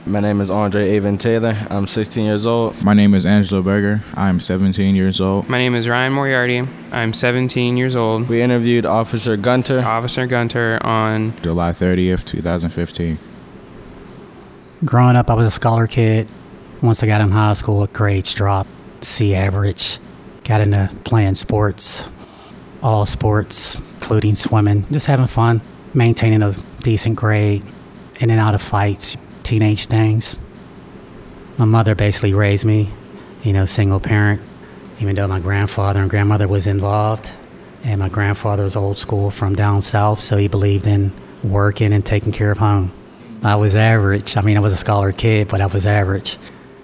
My name is Andre Avon Taylor. I'm 16 years old. My name is Angelo Berger. I'm 17 years old. My name is Ryan Moriarty. I'm 17 years old. We interviewed Officer Gunter on July 30th, 2015. Growing up, I was a scholar kid. Once I got in high school, grades dropped. C average. Got into playing sports. All sports, including swimming. Just having fun. Maintaining a decent grade. In and out of fights. Teenage things. My mother basically raised me, single parent, even though my grandfather and grandmother was involved. And my grandfather was old school from down south, so he believed in working and taking care of home. I was average. I was a scholar kid, but I was average.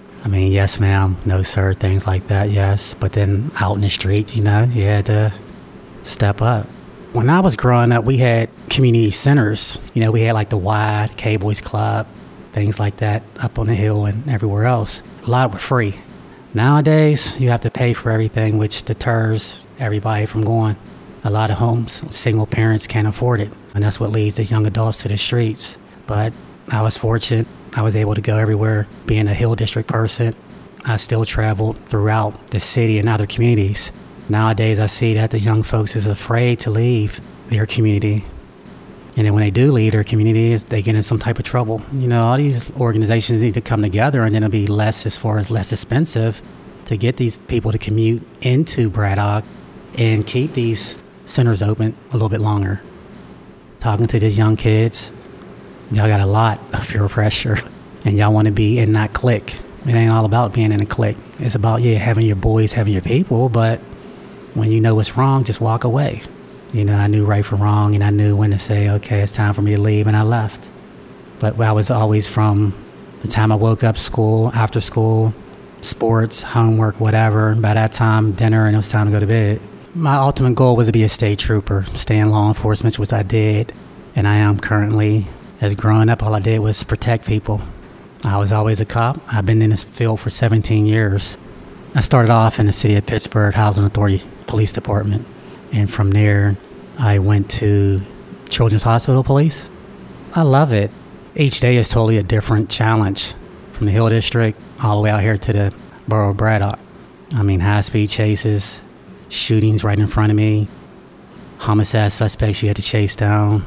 Yes, ma'am, no, sir, things like that, yes. But then out in the street, you had to step up. When I was growing up, we had community centers. We had like the Y, K-Boys Club, things like that up on the hill and everywhere else. A lot were free. Nowadays, you have to pay for everything, which deters everybody from going. A lot of homes, single parents can't afford it, and that's what leads the young adults to the streets. But I was fortunate. I was able to go everywhere. Being a Hill District person, I still traveled throughout the city and other communities. Nowadays, I see that the young folks is afraid to leave their community. And then when they do leave their communities, they get in some type of trouble. All these organizations need to come together, and then it'll be less expensive to get these people to commute into Braddock and keep these centers open a little bit longer. Talking to these young kids, y'all got a lot of peer pressure, and y'all want to be in that clique. It ain't all about being in a clique. It's about, having your boys, having your people, but when you know what's wrong, just walk away. I knew right from wrong, and I knew when to say, okay, it's time for me to leave, and I left. But I was always, from the time I woke up, school, after school, sports, homework, whatever. By that time, dinner, and it was time to go to bed. My ultimate goal was to be a state trooper, stay in law enforcement, which I did, and I am currently. As growing up, all I did was protect people. I was always a cop. I've been in this field for 17 years. I started off in the city of Pittsburgh Housing Authority Police Department. And from there, I went to Children's Hospital Police. I love it. Each day is totally a different challenge. From the Hill District all the way out here to the borough of Braddock. High-speed chases, shootings right in front of me, homicide suspects you had to chase down,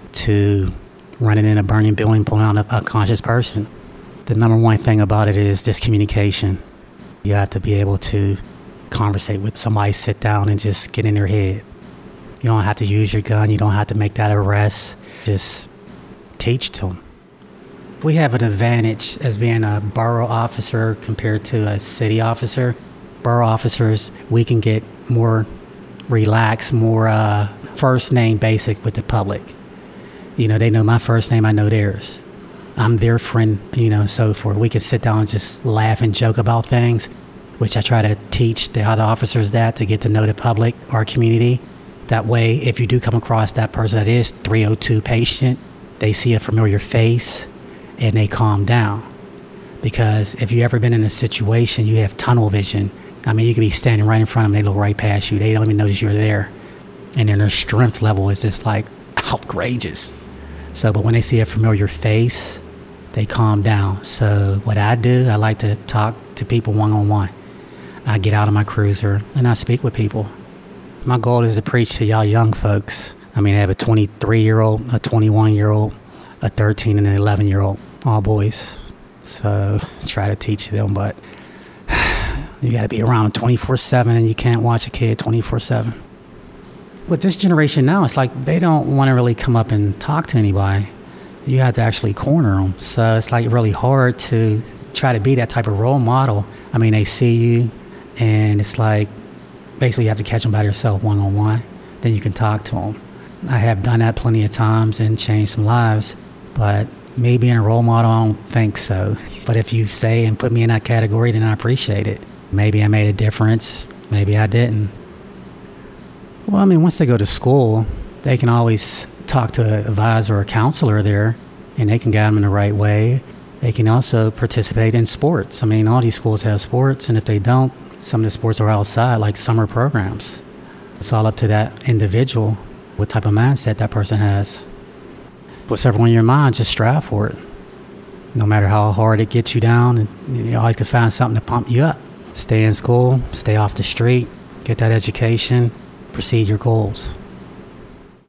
to running in a burning building, pulling out a unconscious person. The number one thing about it is just communication. You have to be able to conversate with somebody, sit down and just get in their head. You don't have to use your gun. You don't have to make that arrest. Just teach to them. We have an advantage as being a borough officer compared to a city officer. Borough officers, we can get more relaxed, more first name basic with the public. They know my first name, I know theirs. I'm their friend, so forth. We can sit down and just laugh and joke about things, which I try to teach the other officers that, to get to know the public, our community. That way, if you do come across that person that is 302 patient, they see a familiar face and they calm down. Because if you ever been in a situation, you have tunnel vision. You could be standing right in front of them, they look right past you. They don't even notice you're there. And then their strength level is just like outrageous. But when they see a familiar face, they calm down. So what I do, I like to talk to people one-on-one. I get out of my cruiser and I speak with people. My goal is to preach to y'all young folks. I have a 23-year-old, a 21-year-old, a 13 and an 11-year-old, all boys. So try to teach them, but you got to be around 24/7, and you can't watch a kid 24/7. With this generation now, it's like they don't want to really come up and talk to anybody. You have to actually corner them. So it's like really hard to try to be that type of role model. They see you, and it's like basically you have to catch them by yourself one-on-one. Then you can talk to them. I have done that plenty of times and changed some lives, but me being a role model, I don't think so. But if you say and put me in that category, then I appreciate it. Maybe I made a difference. Maybe I didn't. Well, once they go to school, they can always talk to an advisor or a counselor there, and they can guide them in the right way. They can also participate in sports. All these schools have sports, and if they don't, some of the sports are outside, like summer programs. It's all up to that individual, what type of mindset that person has. Whatever on your mind, just strive for it. No matter how hard it gets you down, and you always can find something to pump you up. Stay in school, stay off the street, get that education, proceed your goals.